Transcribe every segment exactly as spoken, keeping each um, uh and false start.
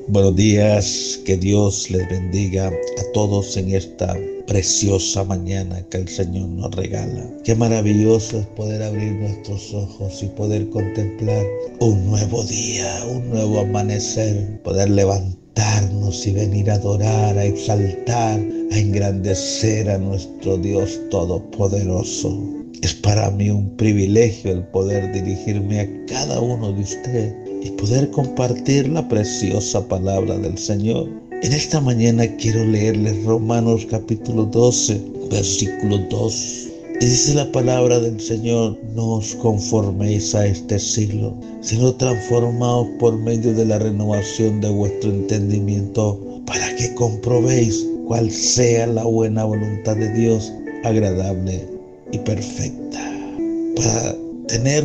Buenos días, que Dios les bendiga a todos en esta preciosa mañana que el Señor nos regala. Qué maravilloso es poder abrir nuestros ojos y poder contemplar un nuevo día, un nuevo amanecer, poder levantarnos y venir a adorar, a exaltar, a engrandecer a nuestro Dios Todopoderoso. Es para mí un privilegio el poder dirigirme a cada uno de ustedes y poder compartir la preciosa palabra del Señor. En esta mañana quiero leerles Romanos capítulo doce, versículo dos. Y dice la palabra del Señor: no os conforméis a este siglo, sino transformaos por medio de la renovación de vuestro entendimiento, para que comprobéis cuál sea la buena voluntad de Dios, agradable y perfecta. Para tener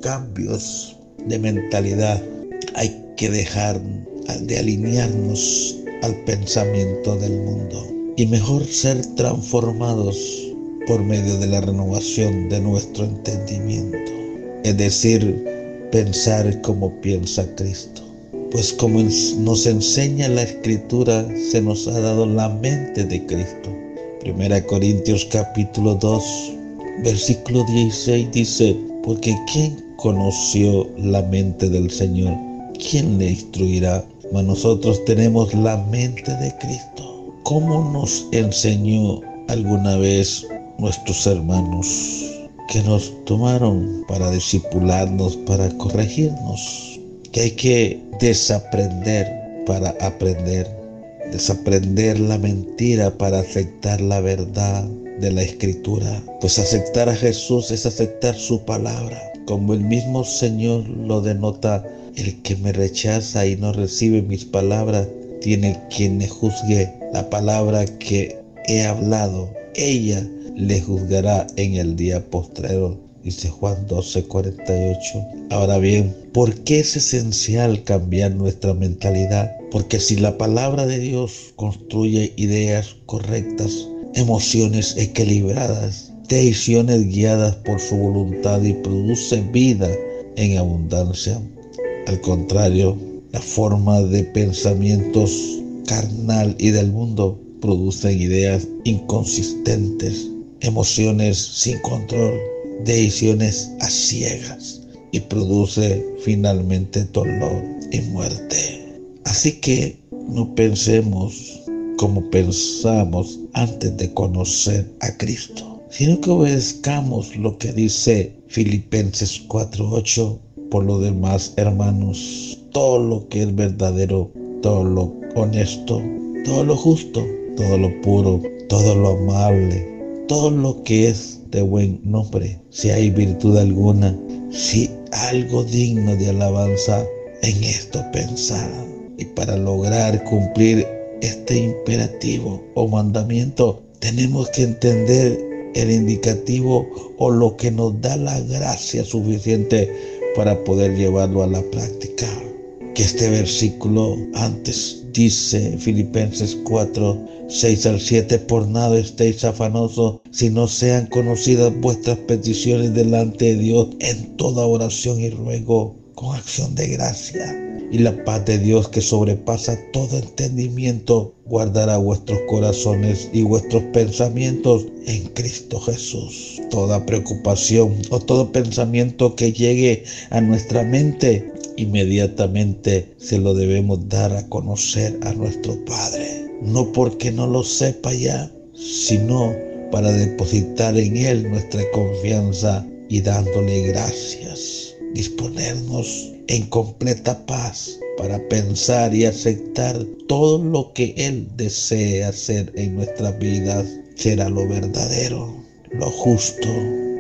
cambios de mentalidad hay que dejar de alinearnos al pensamiento del mundo y mejor ser transformados por medio de la renovación de nuestro entendimiento, es decir, pensar como piensa Cristo. Pues como nos enseña la Escritura, se nos ha dado la mente de Cristo. Primera Corintios capítulo dos, versículo dieciséis dice: porque ¿quién conoció la mente del Señor? ¿Quién le instruirá? Mas nosotros tenemos la mente de Cristo. ¿Cómo nos enseñó alguna vez nuestros hermanos que nos tomaron para discipularnos, para corregirnos? Que hay que desaprender para aprender, desaprender la mentira para aceptar la verdad de la Escritura. Pues aceptar a Jesús es aceptar su palabra, como el mismo Señor lo denota: el que me rechaza y no recibe mis palabras, tiene quien le juzgue. La palabra que he hablado, ella le juzgará en el día postrero, dice Juan doce, cuarenta y ocho. Ahora bien, ¿por qué es esencial cambiar nuestra mentalidad? Porque si la palabra de Dios construye ideas correctas, emociones equilibradas, decisiones guiadas por su voluntad y produce vida en abundancia. Al contrario, la forma de pensamientos carnal y del mundo producen ideas inconsistentes, emociones sin control, decisiones a ciegas y produce finalmente dolor y muerte. Así que no pensemos como pensamos antes de conocer a Cristo, sino que obedezcamos lo que dice Filipenses cuatro ocho. Por lo demás, hermanos, todo lo que es verdadero, todo lo honesto, todo lo justo, todo lo puro, todo lo amable, todo lo que es de buen nombre, si hay virtud alguna, si algo digno de alabanza, en esto pensad. Y para lograr cumplir este imperativo o mandamiento, tenemos que entender el indicativo o lo que nos da la gracia suficiente para poder llevarlo a la práctica. Que este versículo antes dice, Filipenses cuatro, seis al siete: por nada estéis afanosos, si no sean conocidas vuestras peticiones delante de Dios en toda oración y ruego con acción de gracia. Y la paz de Dios, que sobrepasa todo entendimiento, guardará vuestros corazones y vuestros pensamientos en Cristo Jesús. Toda preocupación o todo pensamiento que llegue a nuestra mente, inmediatamente se lo debemos dar a conocer a nuestro Padre. No porque no lo sepa ya, sino para depositar en Él nuestra confianza y dándole gracias. Disponernos en completa paz para pensar y aceptar todo lo que Él desee hacer en nuestras vidas. Será lo verdadero, lo justo,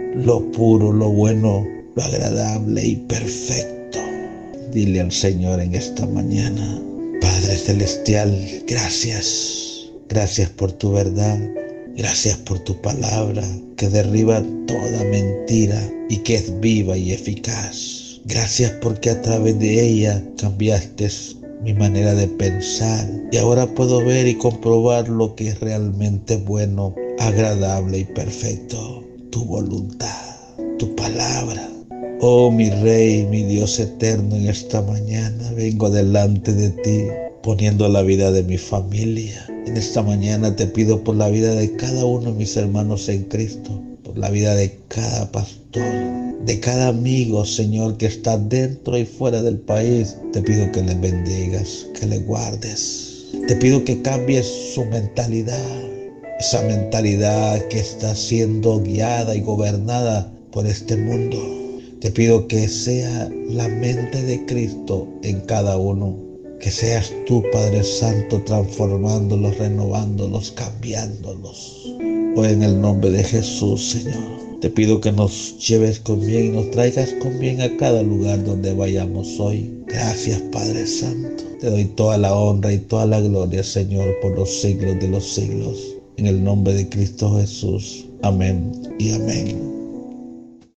lo puro, lo bueno, lo agradable y perfecto. Dile al Señor en esta mañana: Padre Celestial, gracias. Gracias por tu verdad. Gracias por tu palabra que derriba toda mentira y que es viva y eficaz. Gracias porque a través de ella cambiaste mi manera de pensar y ahora puedo ver y comprobar lo que es realmente bueno, agradable y perfecto. Tu voluntad, tu palabra. Oh mi Rey, mi Dios eterno, en esta mañana vengo delante de ti poniendo la vida de mi familia. En esta mañana te pido por la vida de cada uno de mis hermanos en Cristo, por la vida de cada pastor, de cada amigo, Señor, que está dentro y fuera del país. Te pido que les bendigas, que les guardes. Te pido que cambies su mentalidad, esa mentalidad que está siendo guiada y gobernada por este mundo. Te pido que sea la mente de Cristo en cada uno, que seas tú, Padre Santo, transformándolos, renovándolos, cambiándolos. Hoy en el nombre de Jesús, Señor, te pido que nos lleves con bien y nos traigas con bien a cada lugar donde vayamos hoy. Gracias, Padre Santo. Te doy toda la honra y toda la gloria, Señor, por los siglos de los siglos. En el nombre de Cristo Jesús. Amén y amén.